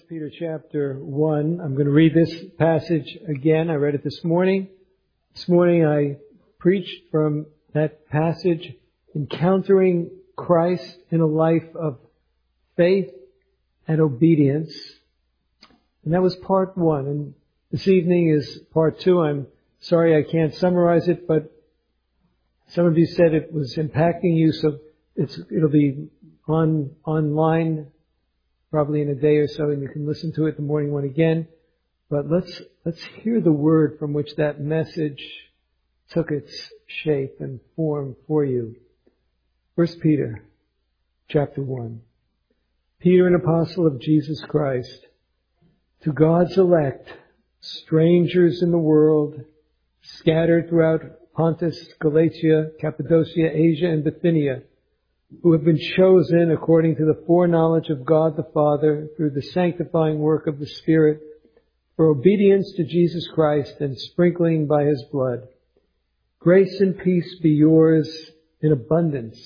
Peter chapter 1. I'm going to read this passage again. I read it this morning. This morning I preached from that passage, encountering Christ in a life of faith and obedience. And that was part 1. And this evening is part 2. I'm sorry I can't summarize it, but some of you said it was impacting you, so it'll be online probably in a day or so, and you can listen to it the morning one again. But let's hear the word from which that message took its shape and form for you. 1 Peter chapter 1. Peter, an apostle of Jesus Christ, to God's elect, strangers in the world, scattered throughout Pontus, Galatia, Cappadocia, Asia, and Bithynia, who have been chosen according to the foreknowledge of God the Father through the sanctifying work of the Spirit for obedience to Jesus Christ and sprinkling by His blood. Grace and peace be yours in abundance.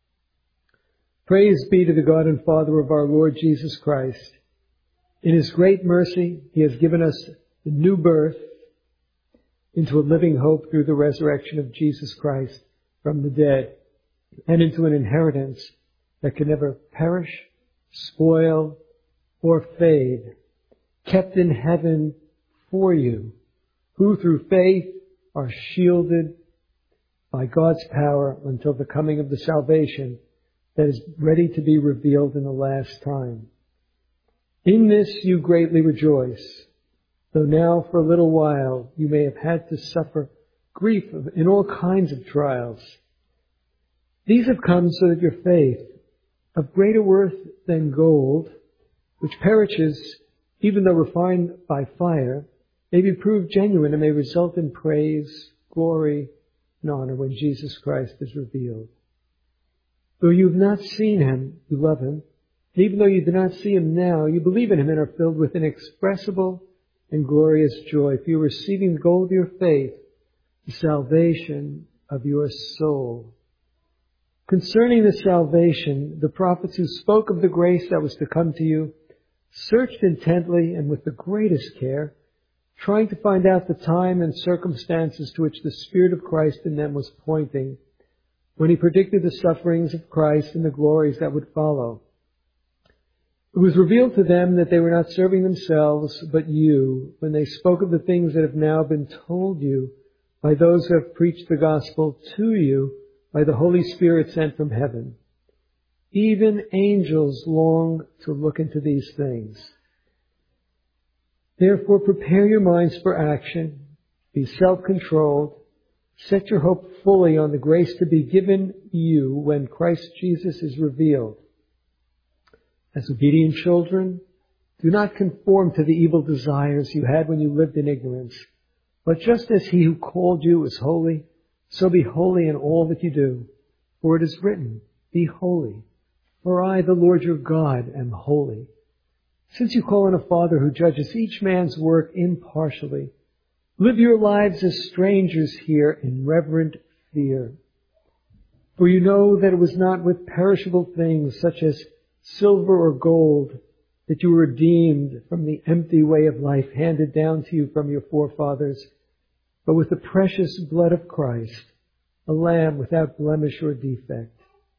Praise be to the God and Father of our Lord Jesus Christ. In His great mercy, He has given us the new birth into a living hope through the resurrection of Jesus Christ from the dead, and into an inheritance that can never perish, spoil, or fade, kept in heaven for you, who through faith are shielded by God's power until the coming of the salvation that is ready to be revealed in the last time. In this you greatly rejoice, though now for a little while you may have had to suffer grief in all kinds of trials. These have come so that your faith, of greater worth than gold, which perishes even though refined by fire, may be proved genuine and may result in praise, glory, and honor when Jesus Christ is revealed. Though you have not seen Him, you love Him. And even though you do not see Him now, you believe in Him and are filled with inexpressible and glorious joy, for you are receiving the gold of your faith, the salvation of your soul. Concerning the salvation, the prophets who spoke of the grace that was to come to you searched intently and with the greatest care, trying to find out the time and circumstances to which the Spirit of Christ in them was pointing, when He predicted the sufferings of Christ and the glories that would follow. It was revealed to them that they were not serving themselves, but you, when they spoke of the things that have now been told you by those who have preached the gospel to you by the Holy Spirit sent from heaven. Even angels long to look into these things. Therefore, prepare your minds for action. Be self-controlled. Set your hope fully on the grace to be given you when Christ Jesus is revealed. As obedient children, do not conform to the evil desires you had when you lived in ignorance, but just as He who called you is holy, so be holy in all that you do. For it is written, be holy, for I, the Lord your God, am holy. Since you call on a Father who judges each man's work impartially, live your lives as strangers here in reverent fear. For you know that it was not with perishable things such as silver or gold that you were redeemed from the empty way of life handed down to you from your forefathers, but with the precious blood of Christ, a lamb without blemish or defect.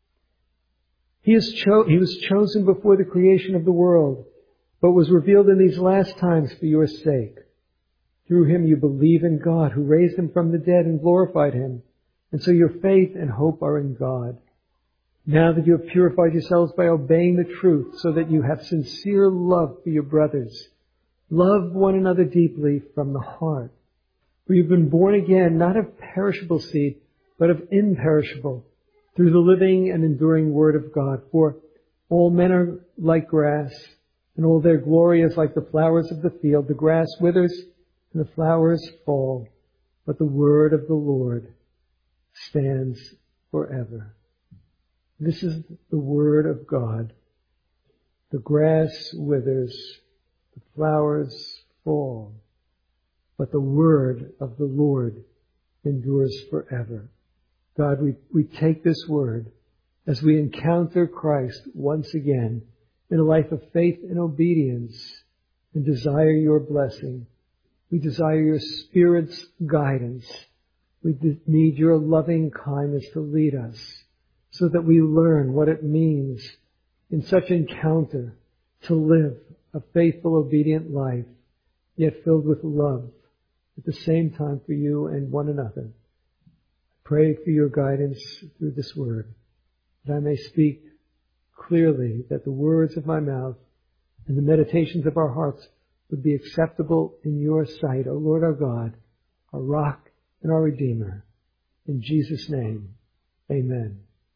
He was chosen before the creation of the world, but was revealed in these last times for your sake. Through Him you believe in God, who raised Him from the dead and glorified Him, and so your faith and hope are in God. Now that you have purified yourselves by obeying the truth, so that you have sincere love for your brothers, love one another deeply from the heart. For you've been born again, not of perishable seed, but of imperishable, through the living and enduring Word of God. For all men are like grass, and all their glory is like the flowers of the field. The grass withers, and the flowers fall, but the word of the Lord stands forever. This is the Word of God. The grass withers, the flowers fall, but the Word of the Lord endures forever. God, we take this Word as we encounter Christ once again in a life of faith and obedience and desire your blessing. We desire your Spirit's guidance. We need your loving kindness to lead us so that we learn what it means in such encounter to live a faithful, obedient life, yet filled with love at the same time for you and one another. I pray for your guidance through this word, that I may speak clearly, that the words of my mouth and the meditations of our hearts would be acceptable in your sight, O Lord our God, our rock and our Redeemer. In Jesus' name, amen.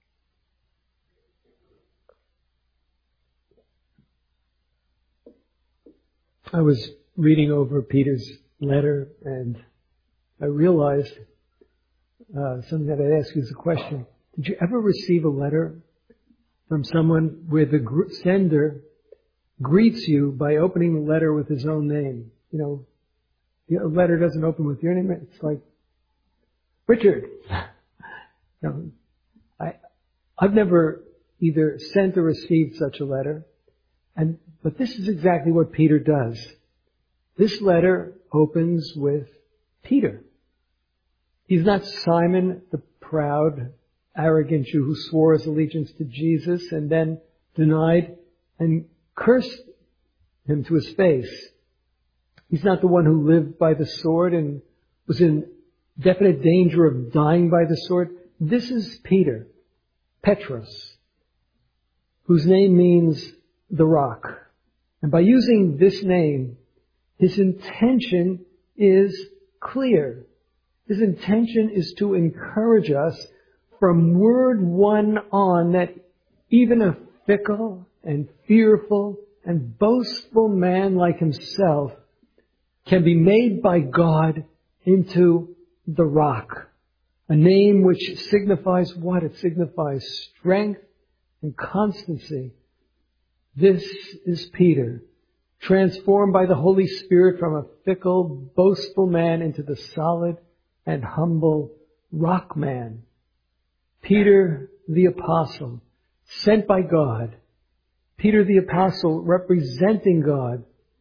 I was reading over Peter's letter and I realized something that I'd ask you as a question. Did you ever receive a letter from someone where the sender greets you by opening the letter with his own name? You know, the letter doesn't open with your name. It's like, Richard. No, I've never either sent or received such a letter. But this is exactly what Peter does. This letter opens with Peter. He's not Simon, the proud, arrogant Jew who swore his allegiance to Jesus and then denied and cursed him to his face. He's not the one who lived by the sword and was in definite danger of dying by the sword. This is Peter, Petros, whose name means the rock. And by using this name, his intention is clear. His intention is to encourage us from word one on that even a fickle and fearful and boastful man like himself can be made by God into the rock. A name which signifies what? It signifies strength and constancy. This is Peter, transformed by the Holy Spirit from a fickle, boastful man into the solid and humble rock man. Peter the Apostle, sent by God. Peter the Apostle, representing God.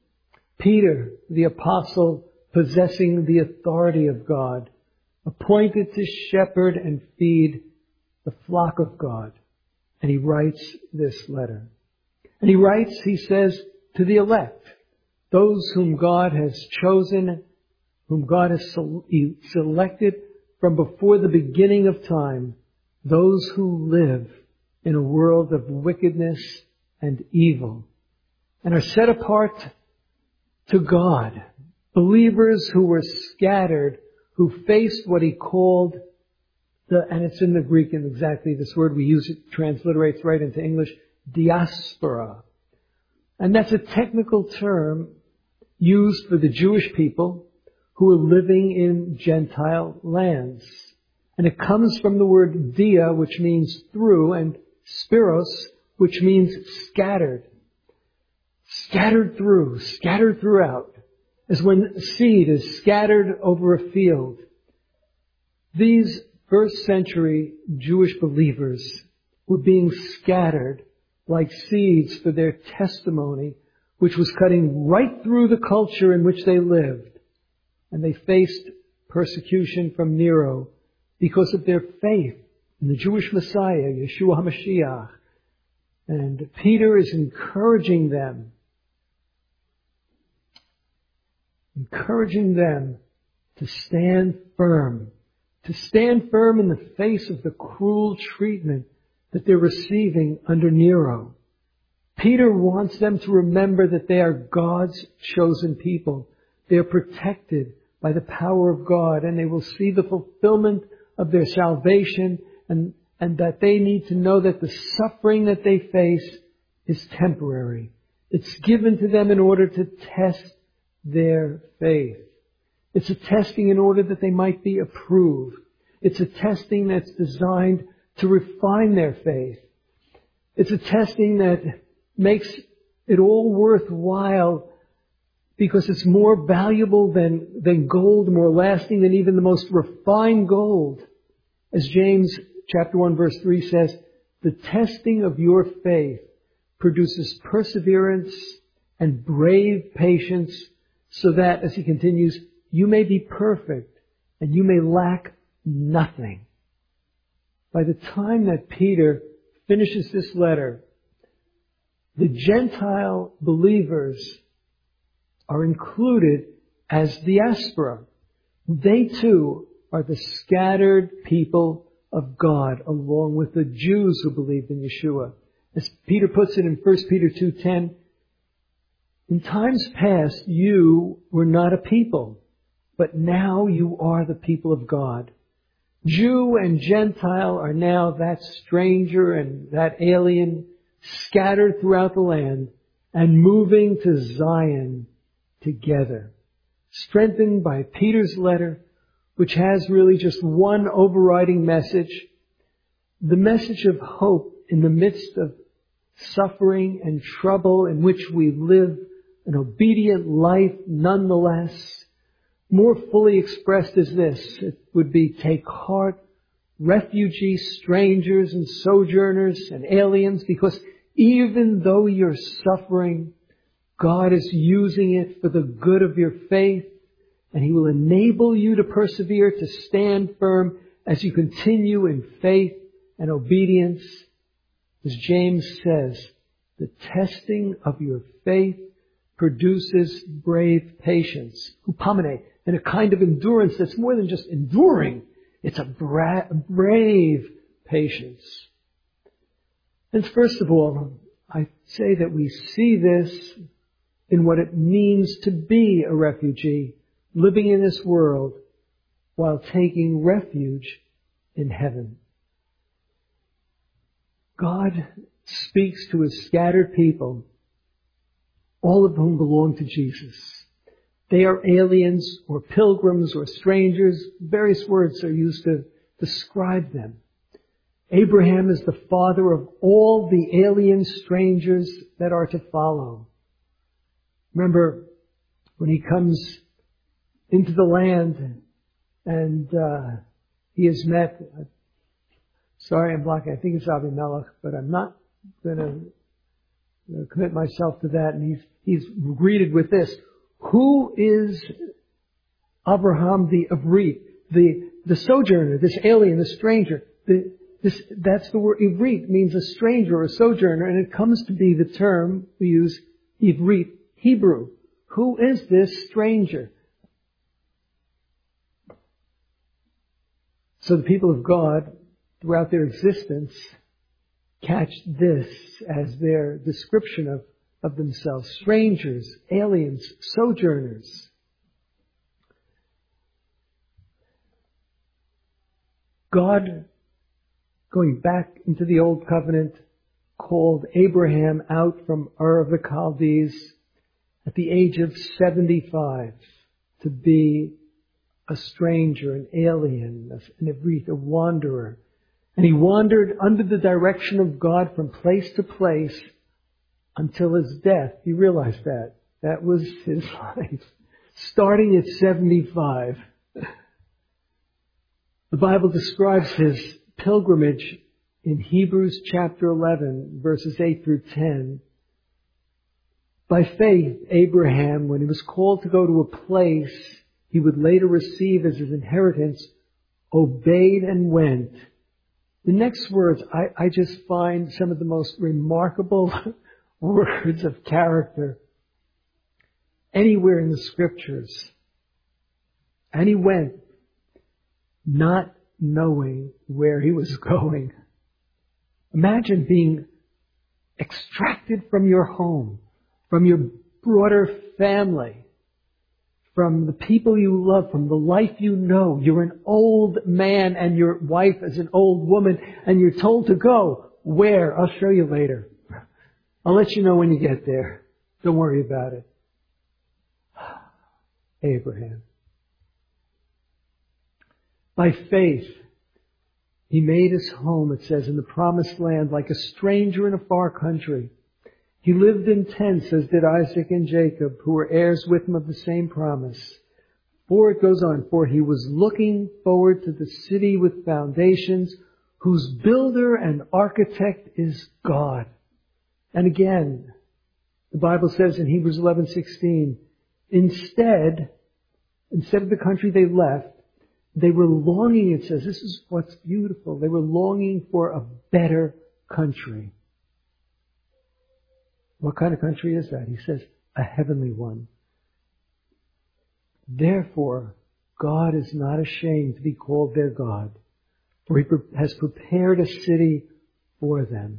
Peter the Apostle, possessing the authority of God, appointed to shepherd and feed the flock of God. And he writes this letter. And he writes, he says, to the elect, those whom God has chosen, whom God has selected from before the beginning of time, those who live in a world of wickedness and evil and are set apart to God, believers who were scattered, who faced what he called and it's in the Greek and exactly this word we use, it transliterates right into English, diaspora. And that's a technical term used for the Jewish people who were living in Gentile lands. And it comes from the word dia, which means through, and spiros, which means scattered. Scattered through, scattered throughout. As when seed is scattered over a field. These first century Jewish believers were being scattered like seeds for their testimony, which was cutting right through the culture in which they lived. And they faced persecution from Nero because of their faith in the Jewish Messiah, Yeshua HaMashiach. And Peter is encouraging them to stand firm in the face of the cruel treatment that they're receiving under Nero. Peter wants them to remember that they are God's chosen people. They are protected by the power of God, and they will see the fulfillment of their salvation, and that they need to know that the suffering that they face is temporary. It's given to them in order to test their faith. It's a testing in order that they might be approved. It's a testing that's designed to refine their faith. It's a testing that makes it all worthwhile because it's more valuable than gold, more lasting than even the most refined gold. As James chapter 1 verse 3 says, the testing of your faith produces perseverance and brave patience, so that, as he continues, you may be perfect and you may lack nothing. By the time that Peter finishes this letter, the Gentile believers are included as diaspora. They too are the scattered people of God, along with the Jews who believed in Yeshua. As Peter puts it in 1 Peter 2:10, in times past you were not a people, but now you are the people of God. Jew and Gentile are now that stranger and that alien scattered throughout the land and moving to Zion together. Strengthened by Peter's letter, which has really just one overriding message, the message of hope in the midst of suffering and trouble in which we live an obedient life nonetheless. More fully expressed as this, it would be, take heart, refugees, strangers and sojourners and aliens, because even though you're suffering, God is using it for the good of your faith, and He will enable you to persevere, to stand firm as you continue in faith and obedience. As James says, the testing of your faith produces brave patience, hupomene, and a kind of endurance that's more than just enduring. It's a brave patience. And first of all, I say that we see this in what it means to be a refugee, living in this world while taking refuge in heaven. God speaks to His scattered people, all of whom belong to Jesus. They are aliens or pilgrims or strangers. Various words are used to describe them. Abraham is the father of all the alien strangers that are to follow. Remember, when he comes into the land and he is met, sorry I'm blocking, I think it's Abimelech, but I'm not going to commit myself to that. And he's greeted with this: who is Abraham the Ivrit, the sojourner, this alien, the stranger? That's the word. Ivrit means a stranger or a sojourner, and it comes to be the term we use, Ivrit, Hebrew. Who is this stranger? So the people of God, throughout their existence, catch this as their description of themselves: strangers, aliens, sojourners. God, going back into the Old Covenant, called Abraham out from Ur of the Chaldees at the age of 75 to be a stranger, an alien, an Ivrit, a wanderer. And he wandered under the direction of God from place to place until his death. He realized that. That was his life. Starting at 75. The Bible describes his pilgrimage in Hebrews chapter 11, verses 8 through 10. By faith, Abraham, when he was called to go to a place he would later receive as his inheritance, obeyed and went. The next words, I just find some of the most remarkable words of character anywhere in the Scriptures. And he went, not knowing where he was going. Imagine being extracted from your home, from your broader family, from the people you love, from the life you know. You're an old man and your wife is an old woman, and you're told to go. Where? I'll show you later. I'll let you know when you get there. Don't worry about it. Abraham. By faith, he made his home, it says, in the promised land like a stranger in a far country. He lived in tents, as did Isaac and Jacob, who were heirs with him of the same promise. For it goes on, for he was looking forward to the city with foundations, whose builder and architect is God. And again, The Bible says in Hebrews 11:16, instead of the country they left, they were longing, it says, this is what's beautiful, they were longing for a better country. What kind of country is that? He says, a heavenly one. Therefore, God is not ashamed to be called their God, for He has prepared a city for them.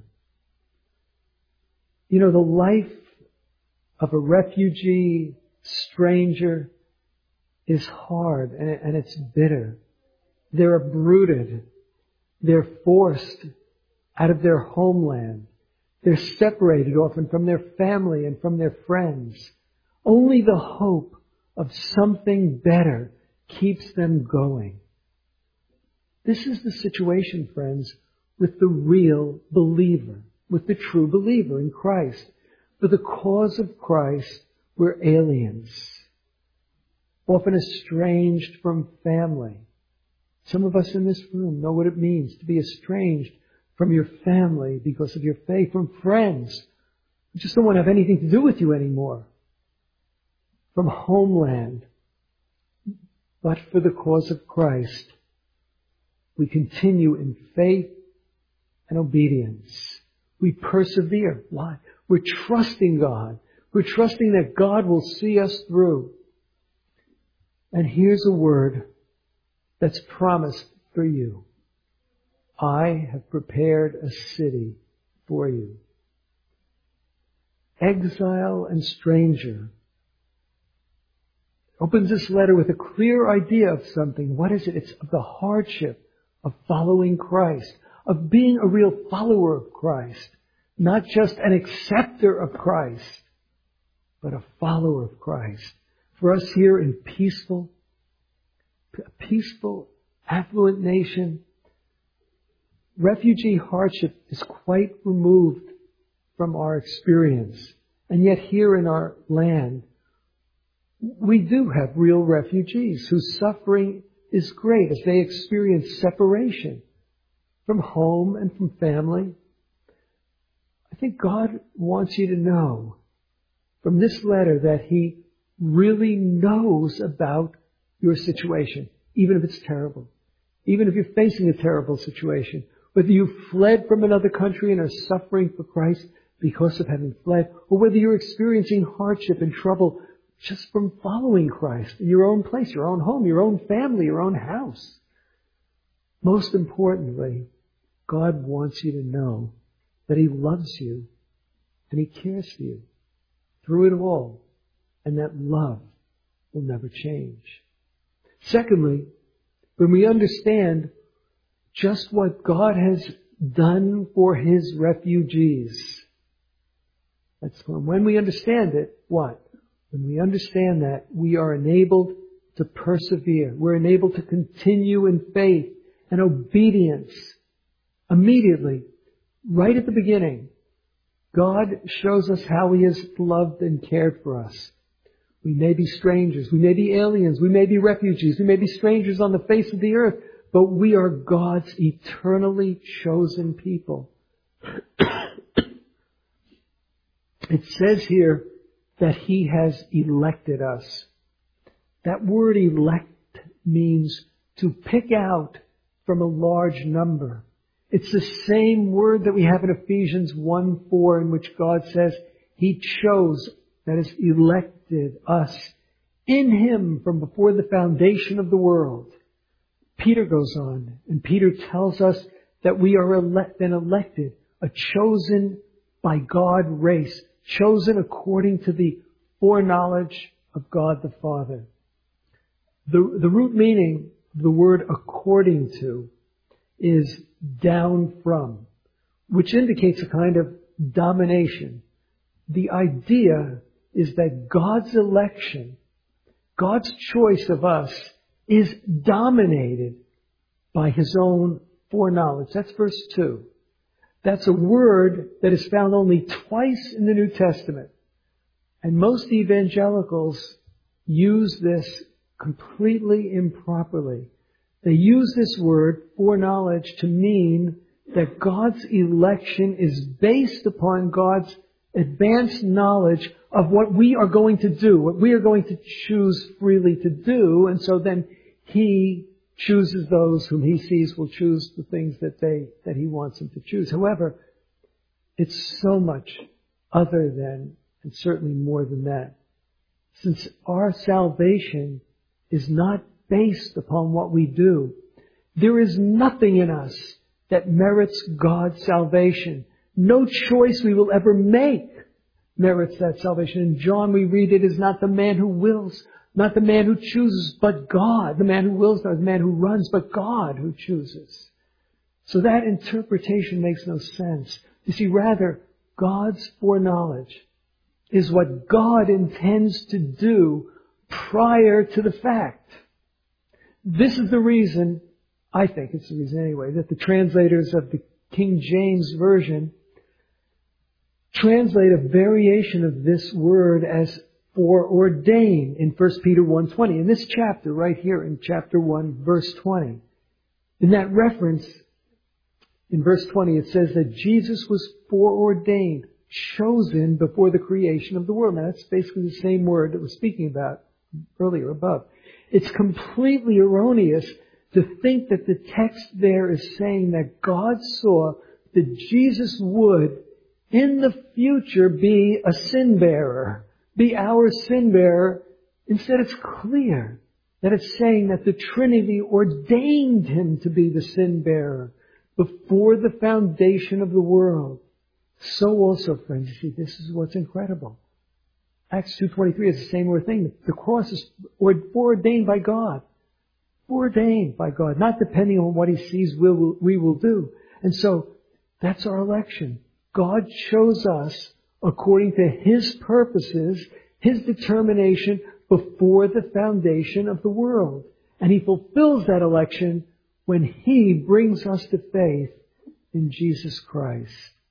You know, the life of a refugee, stranger, is hard and it's bitter. They're uprooted. They're forced out of their homeland. They're separated often from their family and from their friends. Only the hope of something better keeps them going. This is the situation, friends, with the real believer, with the true believer in Christ. For the cause of Christ, we're aliens, often estranged from family. Some of us in this room know what it means to be estranged from your family because of your faith, from friends who just don't want to have anything to do with you anymore, from homeland. But for the cause of Christ, we continue in faith and obedience. We persevere. Why? We're trusting God. We're trusting that God will see us through. And here's a word that's promised for you. I have prepared a city for you. Exile and stranger opens this letter with a clear idea of something. What is it? It's the hardship of following Christ, of being a real follower of Christ, not just an acceptor of Christ, but a follower of Christ. For us here in peaceful, affluent nation, refugee hardship is quite removed from our experience. And yet here in our land, we do have real refugees whose suffering is great as they experience separation from home and from family. I think God wants you to know from this letter that He really knows about your situation, even if it's terrible, even if you're facing a terrible situation, whether you've fled from another country and are suffering for Christ because of having fled, or whether you're experiencing hardship and trouble just from following Christ in your own place, your own home, your own family, your own house. Most importantly, God wants you to know that He loves you and He cares for you through it all, and that love will never change. Secondly, when we understand just what God has done for His refugees, when we understand it, what? When we understand that, we are enabled to persevere. We're enabled to continue in faith and obedience. Immediately, right at the beginning, God shows us how He has loved and cared for us. We may be strangers, we may be aliens, we may be refugees, we may be strangers on the face of the earth, but we are God's eternally chosen people. It says here that He has elected us. That word elect means to pick out from a large number. It's the same word that we have in Ephesians 1:4, in which God says He chose, that is, elected us in Him from before the foundation of the world. Peter goes on, and Peter tells us that we are been elected, a chosen by God race, chosen according to the foreknowledge of God the Father. The root meaning of the word according to is down from, which indicates a kind of domination. The idea is that God's election, God's choice of us, is dominated by His own foreknowledge. That's verse 2. That's a word that is found only twice in the New Testament. And most evangelicals use this completely improperly. They use this word, foreknowledge, to mean that God's election is based upon God's advanced knowledge of what we are going to do, what we are going to choose freely to do. And so then He chooses those whom He sees will choose the things that He wants them to choose. However, it's so much other than, and certainly more than that. Since our salvation is not based upon what we do, there is nothing in us that merits God's salvation. No choice we will ever make merits that salvation. In John we read, it is not the man who wills, not the man who chooses, but God. The man who wills, not the man who runs, but God who chooses. So that interpretation makes no sense. You see, rather, God's foreknowledge is what God intends to do prior to the fact. This is the reason, I think it's the reason anyway, that the translators of the King James Version translate a variation of this word as foreordain in 1 Peter 1:20. In this chapter, right here in chapter 1, verse 20. In that reference, in verse 20, it says that Jesus was foreordained, chosen before the creation of the world. Now that's basically the same word that we're speaking about earlier above. It's completely erroneous to think that the text there is saying that God saw that Jesus would in the future be a sin bearer, be our sin bearer. Instead, it's clear that it's saying that the Trinity ordained Him to be the sin bearer before the foundation of the world. So also, friends, you see, this is what's incredible. Acts 2:23 is the same word thing. The cross is foreordained by God. Foreordained by God, not depending on what He sees we will do. And so, that's our election. God chose us according to His purposes, His determination before the foundation of the world. And He fulfills that election when He brings us to faith in Jesus Christ.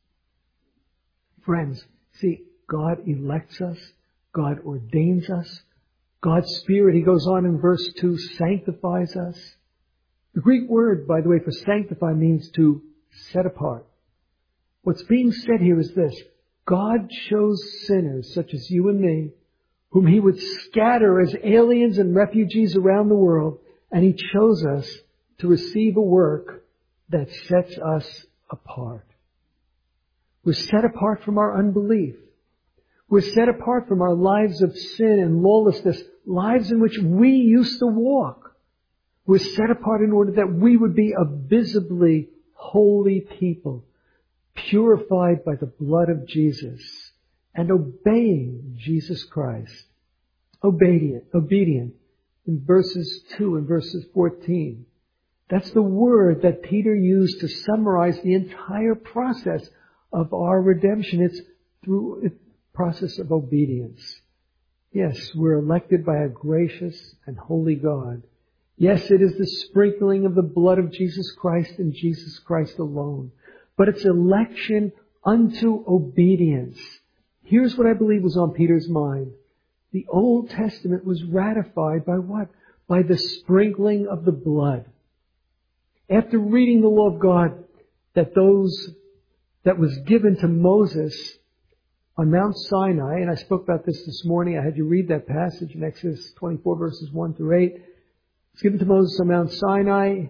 Friends, see, God elects us. God ordains us. God's Spirit, He goes on in verse 2, sanctifies us. The Greek word, by the way, for sanctify means to set apart. What's being said here is this: God chose sinners such as you and me, whom He would scatter as aliens and refugees around the world, and He chose us to receive a work that sets us apart. We're set apart from our unbelief. We're set apart from our lives of sin and lawlessness, lives in which we used to walk. We're set apart in order that we would be a visibly holy people, purified by the blood of Jesus and obeying Jesus Christ. Obedient in verses 2 and verses 14. That's the word that Peter used to summarize the entire process of our redemption. It's through a process of obedience. Yes, we're elected by a gracious and holy God. Yes, it is the sprinkling of the blood of Jesus Christ and Jesus Christ alone. But it's election unto obedience. Here's what I believe was on Peter's mind. The Old Testament was ratified by what? By the sprinkling of the blood. After reading the law of God that was given to Moses on Mount Sinai, and I spoke about this morning. I had you read that passage in Exodus 24 verses 1 through 8. It's given to Moses on Mount Sinai.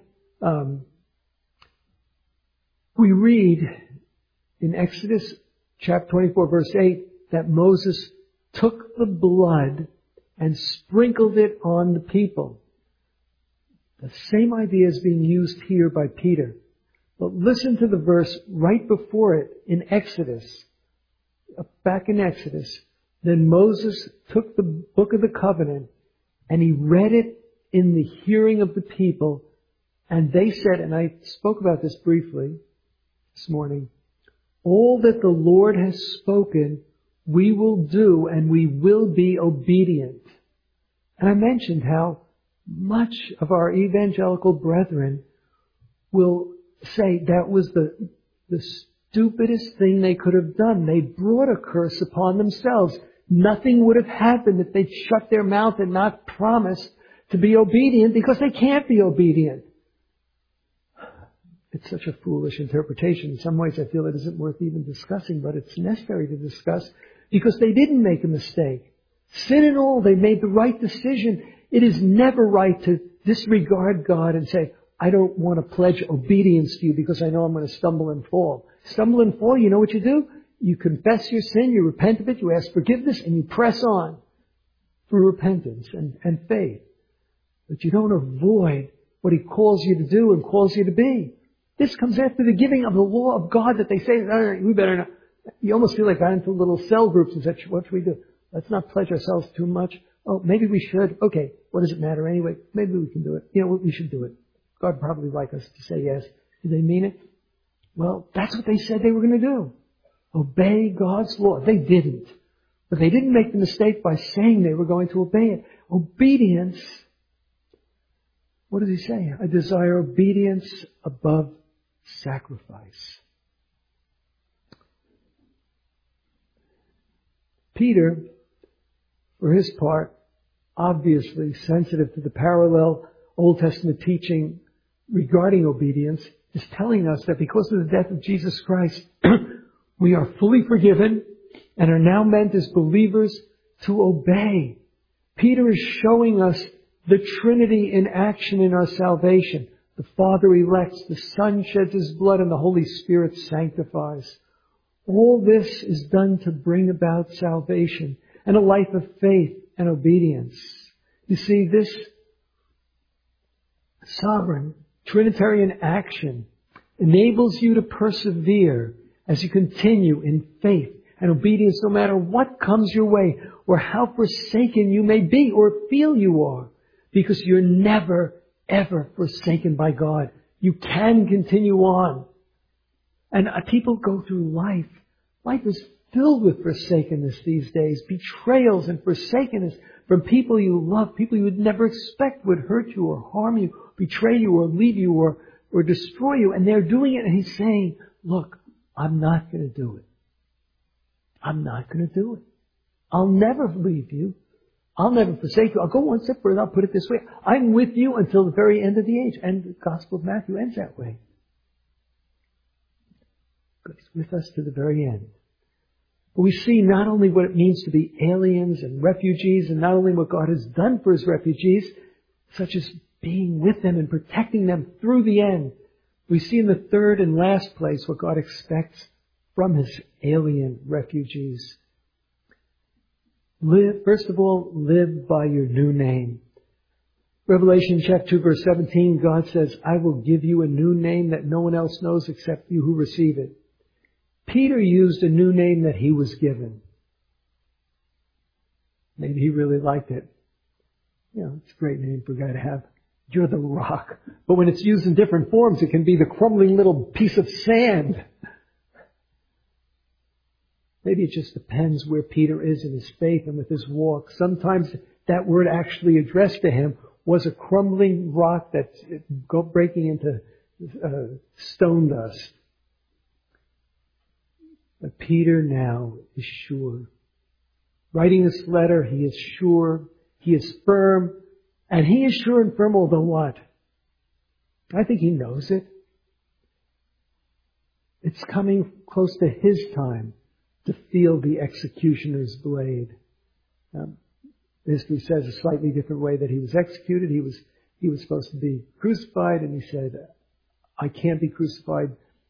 We read in Exodus chapter 24 verse 8 that Moses took the blood and sprinkled it on the people. The same idea is being used here by Peter. But listen to the verse right before it in Exodus. Back in Exodus. Then Moses took the book of the covenant and he read it in the hearing of the people. And they said, and I spoke about this briefly this morning, all that the Lord has spoken, we will do and we will be obedient. And I mentioned how much of our evangelical brethren will say that was the stupidest thing they could have done. They brought a curse upon themselves. Nothing would have happened if they'd shut their mouth and not promised to be obedient, because they can't be obedient. It's such a foolish interpretation. In some ways I feel it isn't worth even discussing, but it's necessary to discuss because they didn't make a mistake. Sin and all, they made the right decision. It is never right to disregard God and say, I don't want to pledge obedience to you because I know I'm going to stumble and fall. Stumble and fall, you know what you do? You confess your sin, you repent of it, you ask forgiveness, and you press on through repentance and faith. But you don't avoid what He calls you to do and calls you to be. This comes after the giving of the law of God that they say, we better not. You almost feel like got into little cell groups and said, what should we do? Let's not pledge ourselves too much. Oh, maybe we should. Okay, what does it matter anyway? Maybe we can do it. You know what? We should do it. God probably like us to say yes. Do they mean it? Well, that's what they said they were going to do. Obey God's law. They didn't. But they didn't make the mistake by saying they were going to obey it. Obedience. What does He say? I desire obedience above sacrifice. Peter, for his part, obviously sensitive to the parallel Old Testament teaching regarding obedience, is telling us that because of the death of Jesus Christ, we are fully forgiven and are now meant as believers to obey. Peter is showing us the Trinity in action in our salvation. The Father elects, the Son sheds His blood, and the Holy Spirit sanctifies. All this is done to bring about salvation and a life of faith and obedience. You see, this sovereign Trinitarian action enables you to persevere as you continue in faith and obedience no matter what comes your way or how forsaken you may be or feel you are, because you're never, ever forsaken by God. You can continue on. And people go through life. Life is filled with forsakenness these days. Betrayals and forsakenness from people you love. People you would never expect would hurt you or harm you, betray you or leave you or destroy you. And they're doing it and He's saying, look, I'm not going to do it. I'm not going to do it. I'll never leave you. I'll never forsake you. I'll go one step further. I'll put it this way. I'm with you until the very end of the age. And the Gospel of Matthew ends that way. He's with us to the very end. But we see not only what it means to be aliens and refugees, and not only what God has done for His refugees, such as being with them and protecting them through the end. We see in the third and last place what God expects from His alien refugees. First of all, live by your new name. Revelation chapter 2 verse 17, God says, I will give you a new name that no one else knows except you who receive it. Peter used a new name that he was given. Maybe he really liked it. You know, it's a great name for a guy to have. You're the rock. But when it's used in different forms, it can be the crumbling little piece of sand. Maybe it just depends where Peter is in his faith and with his walk. Sometimes that word actually addressed to him was a crumbling rock that's breaking into stone dust. But Peter now is sure. Writing this letter, he is sure, he is firm, and he is sure and firm, although what? I think he knows it. It's coming close to his time to feel the executioner's blade. History says a slightly different way that he was executed. He was supposed to be crucified, and he said, I can't be crucified.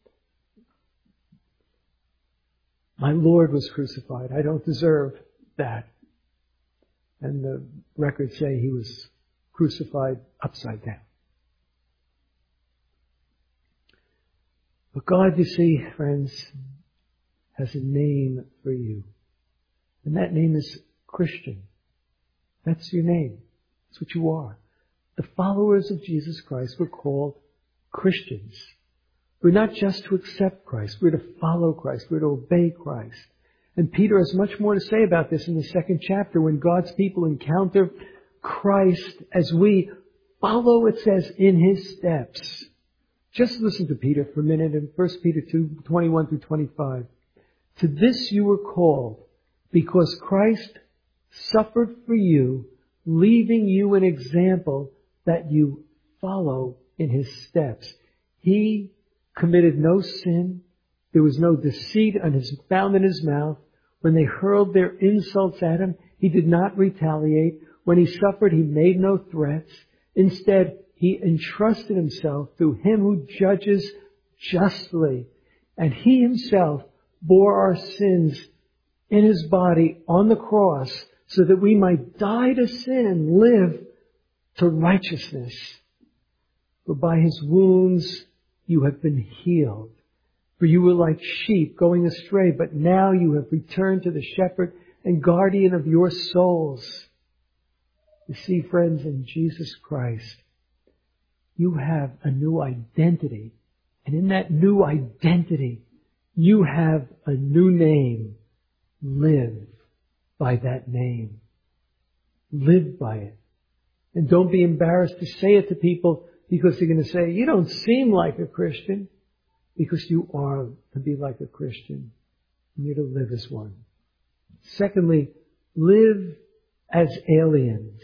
My Lord was crucified. I don't deserve that. And the records say he was crucified upside down. But God, you see, friends, has a name for you. And that name is Christian. That's your name. That's what you are. The followers of Jesus Christ were called Christians. We're not just to accept Christ. We're to follow Christ. We're to obey Christ. And Peter has much more to say about this in the second chapter when God's people encounter Christ as we follow, it says, in His steps. Just listen to Peter for a minute in 1 Peter 2, 21 through 25. To this you were called, because Christ suffered for you, leaving you an example that you follow in His steps. He committed no sin. There was no deceit found in his mouth. When they hurled their insults at him, he did not retaliate. When he suffered, he made no threats. Instead, he entrusted himself to him who judges justly. And he himself bore our sins in his body on the cross so that we might die to sin and live to righteousness. For by his wounds you have been healed. For you were like sheep going astray, but now you have returned to the shepherd and guardian of your souls. You see, friends, in Jesus Christ, you have a new identity. And in that new identity, you have a new name. Live by that name. Live by it. And don't be embarrassed to say it to people because they're going to say, you don't seem like a Christian. Because you are to be like a Christian. You're to live as one. Secondly, live as aliens.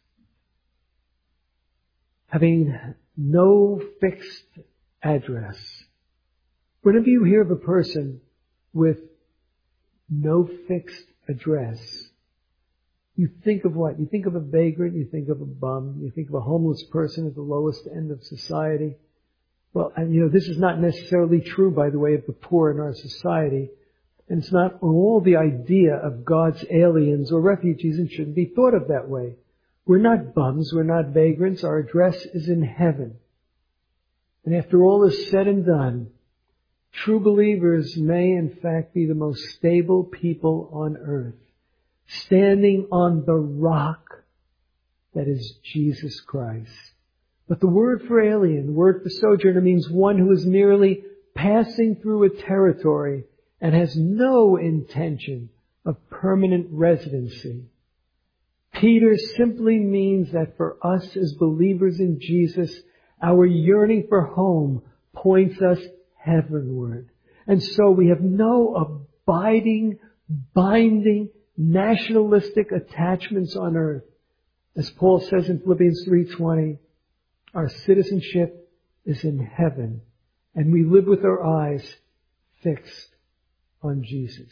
Having no fixed address. Whenever you hear of a person with no fixed address, you think of what? You think of a vagrant, you think of a bum, you think of a homeless person at the lowest end of society. Well, and this is not necessarily true, by the way, of the poor in our society. And it's not all the idea of God's aliens or refugees and shouldn't be thought of that way. We're not bums, we're not vagrants, our address is in heaven. And after all is said and done, true believers may in fact be the most stable people on earth, standing on the rock that is Jesus Christ. But the word for alien, the word for sojourner, means one who is merely passing through a territory and has no intention of permanent residency. Peter simply means that for us as believers in Jesus, our yearning for home points us heavenward. And so we have no abiding, binding, nationalistic attachments on earth. As Paul says in Philippians 3:20, our citizenship is in heaven, and we live with our eyes fixed on Jesus.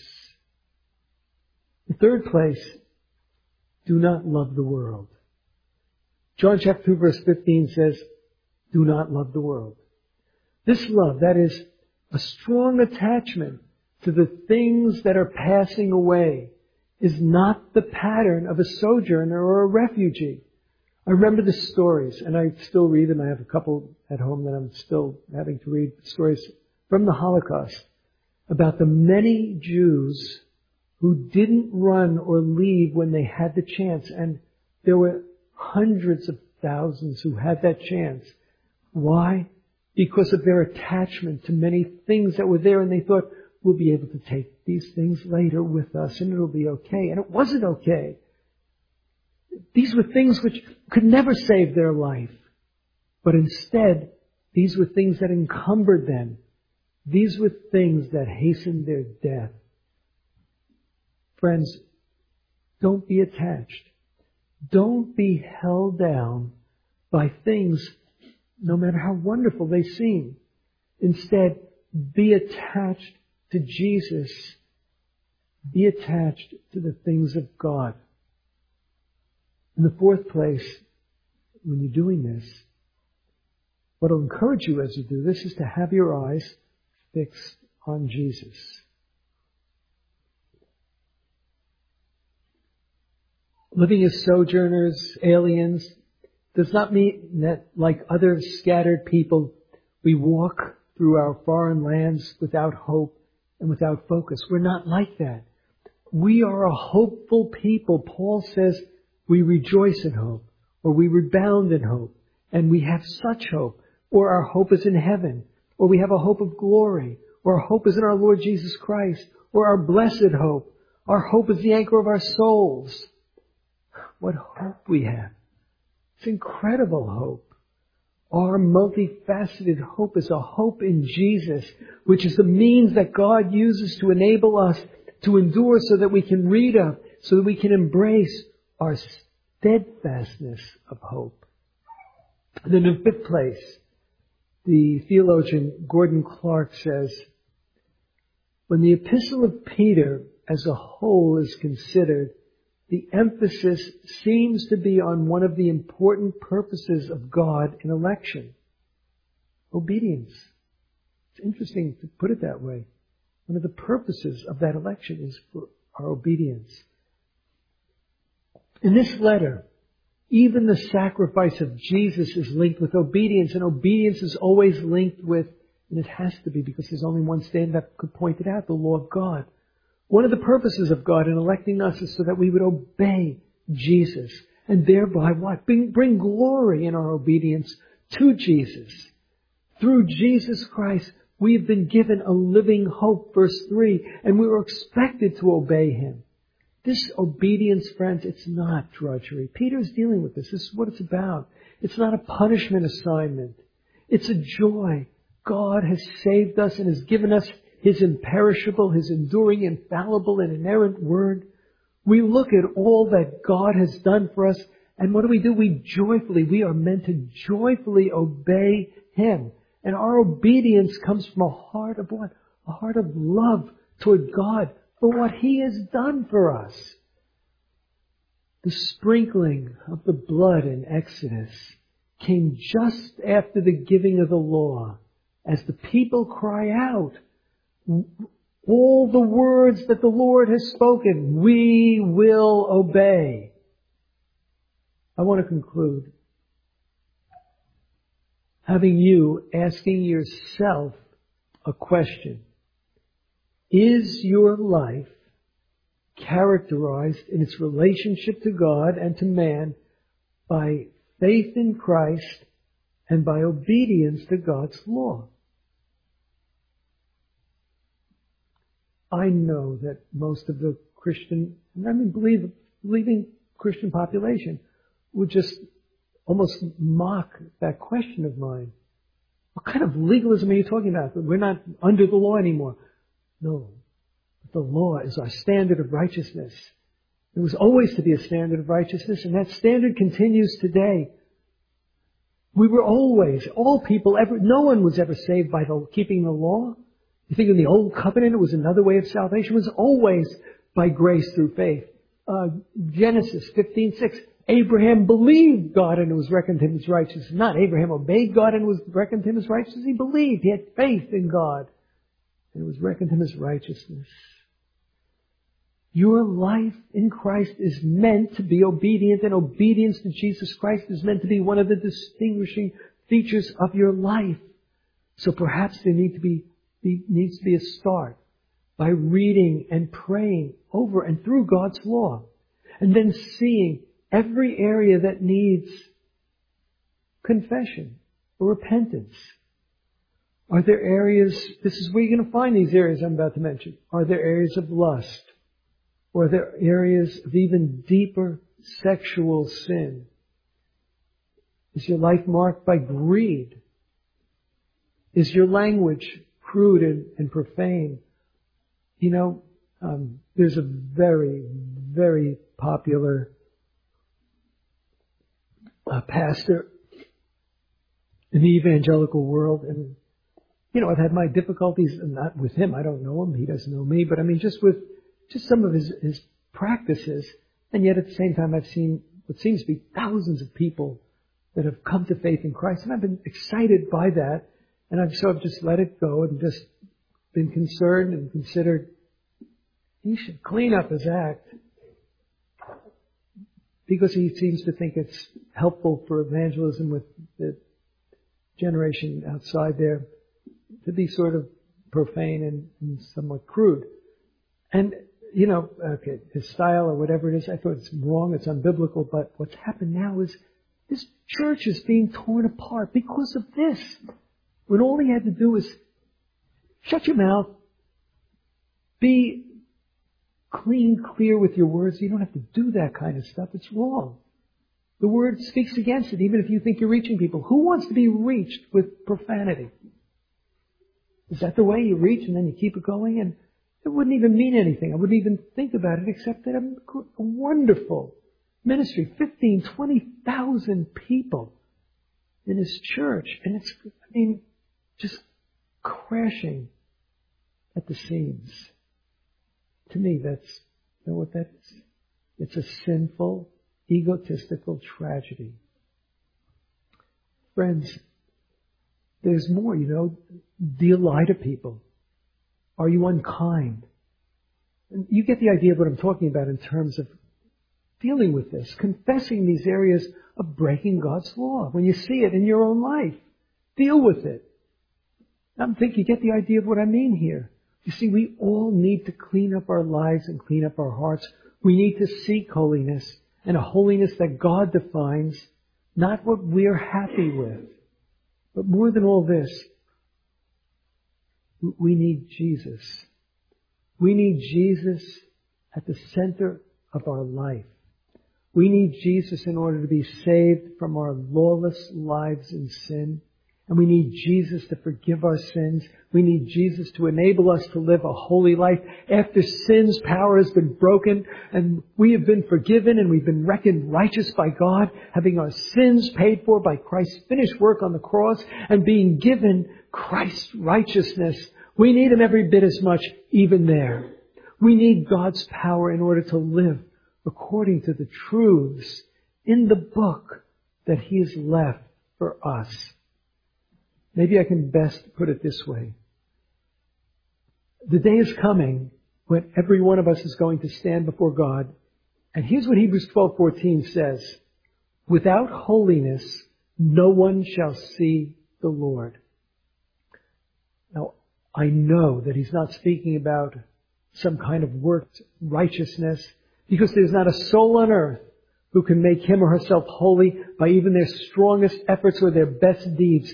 In third place, do not love the world. John chapter 2 verse 15 says, do not love the world. This love, that is, a strong attachment to the things that are passing away, is not the pattern of a sojourner or a refugee. I remember the stories, and I still read them. I have a couple at home that I'm still having to read, stories from the Holocaust about the many Jews who didn't run or leave when they had the chance. And there were hundreds of thousands who had that chance. Why? Because of their attachment to many things that were there, and they thought, we'll be able to take these things later with us, and it'll be okay. And it wasn't okay. These were things which could never save their life. But instead, these were things that encumbered them. These were things that hastened their death. Friends, don't be attached. Don't be held down by things, no matter how wonderful they seem. Instead, be attached to Jesus. Be attached to the things of God. In the fourth place, when you're doing this, what will encourage you as you do this is to have your eyes fixed on Jesus. Living as sojourners, aliens, does not mean that, like other scattered people, we walk through our foreign lands without hope and without focus. We're not like that. We are a hopeful people. Paul says we rejoice in hope, or we rebound in hope, and we have such hope, or our hope is in heaven, or we have a hope of glory, or our hope is in our Lord Jesus Christ, or our blessed hope. Our hope is the anchor of our souls. What hope we have. It's incredible hope. Our multifaceted hope is a hope in Jesus, which is the means that God uses to enable us to endure so that we can read of, so that we can embrace our steadfastness of hope. And then in fifth place, The theologian Gordon Clark says, when the epistle of Peter as a whole is considered, the emphasis seems to be on one of the important purposes of God in election. Obedience. It's interesting to put it that way. One of the purposes of that election is for our obedience. In this letter, even the sacrifice of Jesus is linked with obedience, and obedience is always linked with, and it has to be because there's only one standard that could point it out, the law of God. One of the purposes of God in electing us is so that we would obey Jesus, and thereby what? Bring glory in our obedience to Jesus. Through Jesus Christ, we have been given a living hope, verse 3, and we were expected to obey Him. This obedience, friends, it's not drudgery. Peter's dealing with this. This is what it's about. It's not a punishment assignment. It's a joy. God has saved us and has given us His imperishable, His enduring, infallible, and inerrant Word. We look at all that God has done for us, and what do? We are meant to joyfully obey Him. And our obedience comes from a heart of what? A heart of love toward God for what He has done for us. The sprinkling of the blood in Exodus came just after the giving of the law, as the people cry out, all the words that the Lord has spoken, we will obey. I want to conclude having you asking yourself a question. Is your life characterized in its relationship to God and to man by faith in Christ and by obedience to God's law? I know that most of the believing Christian population would just almost mock that question of mine. What kind of legalism are you talking about? We're not under the law anymore. No. The law is our standard of righteousness. There was always to be a standard of righteousness, and that standard continues today. We were always, all people no one was ever saved by keeping the law. You think in the Old Covenant it was another way of salvation? It was always by grace through faith. Genesis 15:6. Abraham believed God and it was reckoned to him as righteousness. Not Abraham obeyed God and it was reckoned to him as righteousness. He believed. He had faith in God and it was reckoned to him as righteousness. Your life in Christ is meant to be obedient, and obedience to Jesus Christ is meant to be one of the distinguishing features of your life. So perhaps there needs to be a start by reading and praying over and through God's law, and then seeing every area that needs confession or repentance. Are there areas, this is where you're going to find these areas I'm about to mention. Are there areas of lust? Or are there areas of even deeper sexual sin? Is your life marked by greed? Is your language crude and profane? You know, there's a very, very popular pastor in the evangelical world, and you know, I've had my difficulties, not with him. I don't know him. He doesn't know me. But I mean, just with some of his practices. And yet at the same time, I've seen what seems to be thousands of people that have come to faith in Christ. And I've been excited by that. And I've just let it go and just been concerned and considered he should clean up his act, because he seems to think it's helpful for evangelism with the generation outside there to be sort of profane and somewhat crude. And, you know, okay, his style or whatever it is, I thought it's wrong, it's unbiblical, but what's happened now is this church is being torn apart because of this. When all he had to do is shut your mouth, be clean, clear with your words. You don't have to do that kind of stuff. It's wrong. The Word speaks against it, even if you think you're reaching people. Who wants to be reached with profanity? Is that the way you reach and then you keep it going? And it wouldn't even mean anything. I wouldn't even think about it except that a wonderful ministry, 15,000, 20,000 people in his church. And just crashing at the seams. To me, you know what that is? It's a sinful, egotistical tragedy. Friends, there's more, Do you lie to people? Are you unkind? And you get the idea of what I'm talking about in terms of dealing with this, confessing these areas of breaking God's law. When you see it in your own life, deal with it. I'm thinking, you get the idea of what I mean here. You see, we all need to clean up our lives and clean up our hearts. We need to seek holiness, and a holiness that God defines, not what we're happy with. But more than all this, we need Jesus. We need Jesus at the center of our life. We need Jesus in order to be saved from our lawless lives in sin. And we need Jesus to forgive our sins. We need Jesus to enable us to live a holy life after sin's power has been broken and we have been forgiven and we've been reckoned righteous by God, having our sins paid for by Christ's finished work on the cross and being given Christ's righteousness. We need Him every bit as much, even there. We need God's power in order to live according to the truths in the book that He has left for us. Maybe I can best put it this way. The day is coming when every one of us is going to stand before God. And here's what Hebrews 12:14 says. Without holiness, no one shall see the Lord. Now, I know that he's not speaking about some kind of worked righteousness, because there's not a soul on earth who can make him or herself holy by even their strongest efforts or their best deeds.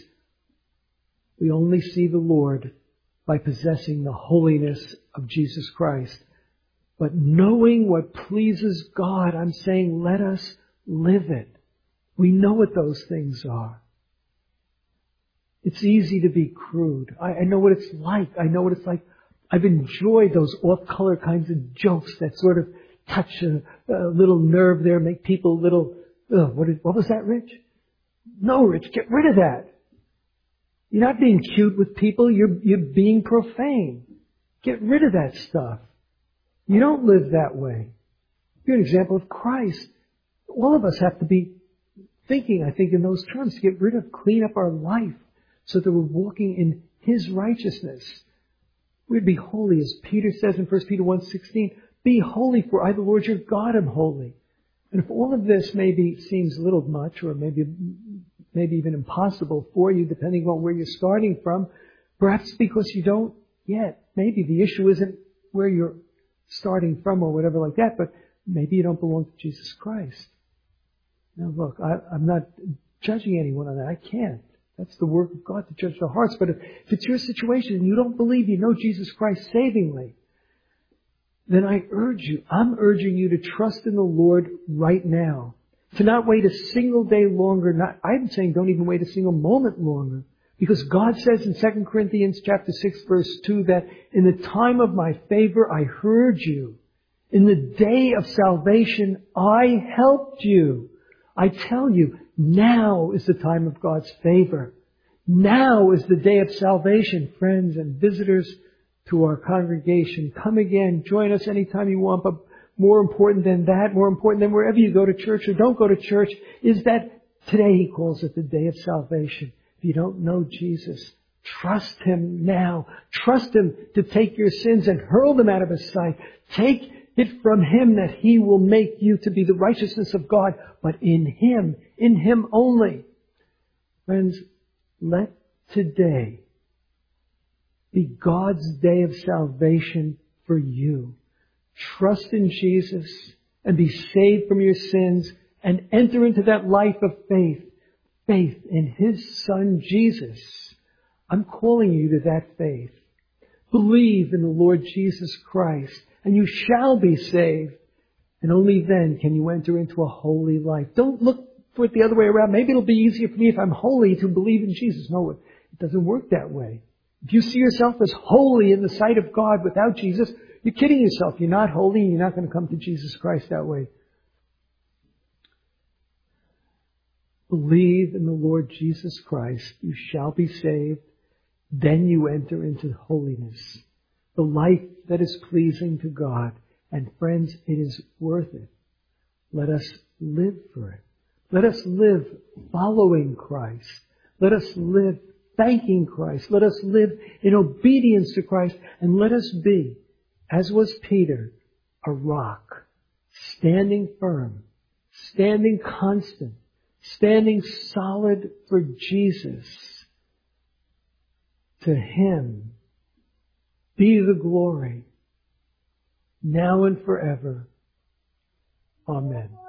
We only see the Lord by possessing the holiness of Jesus Christ. But knowing what pleases God, I'm saying let us live it. We know what those things are. It's easy to be crude. I know what it's like. I know what it's like. I've enjoyed those off-color kinds of jokes that sort of touch a little nerve there, make people a little, what was that, Rich? No, Rich, get rid of that. You're not being cute with people. You're being profane. Get rid of that stuff. You don't live that way. You're an example of Christ. All of us have to be thinking, I think, in those terms, to get rid of, clean up our life so that we're walking in His righteousness. We'd be holy, as Peter says in 1 Peter 1:16, be holy, for I, the Lord your God, am holy. And if all of this maybe seems a little much, or maybe even impossible for you, depending on where you're starting from, perhaps because you don't yet. Maybe the issue isn't where you're starting from or whatever like that, but maybe you don't belong to Jesus Christ. Now look, I'm not judging anyone on that. I can't. That's the work of God to judge the hearts. But if it's your situation and you don't believe you know Jesus Christ savingly, then I'm urging you to trust in the Lord right now. To not wait a single day longer. I'm saying don't even wait a single moment longer. Because God says in 2 Corinthians chapter 6 verse 2 that in the time of my favor I heard you. In the day of salvation I helped you. I tell you, now is the time of God's favor. Now is the day of salvation. Friends and visitors to our congregation, come again, join us anytime you want, but more important than that, more important than wherever you go to church or don't go to church, is that today He calls it the day of salvation. If you don't know Jesus, trust Him now. Trust Him to take your sins and hurl them out of His sight. Take it from Him that He will make you to be the righteousness of God, but in Him only. Friends, let today be God's day of salvation for you. Trust in Jesus and be saved from your sins and enter into that life of faith. Faith in His Son, Jesus. I'm calling you to that faith. Believe in the Lord Jesus Christ and you shall be saved. And only then can you enter into a holy life. Don't look for it the other way around. Maybe it'll be easier for me if I'm holy to believe in Jesus. No, it doesn't work that way. If you see yourself as holy in the sight of God without Jesus, you're kidding yourself. You're not holy and you're not going to come to Jesus Christ that way. Believe in the Lord Jesus Christ. You shall be saved. Then you enter into holiness, the life that is pleasing to God. And friends, it is worth it. Let us live for it. Let us live following Christ. Let us live thanking Christ. Let us live in obedience to Christ. And let us be, as was Peter, a rock, standing firm, standing constant, standing solid for Jesus. To Him be the glory, now and forever. Amen.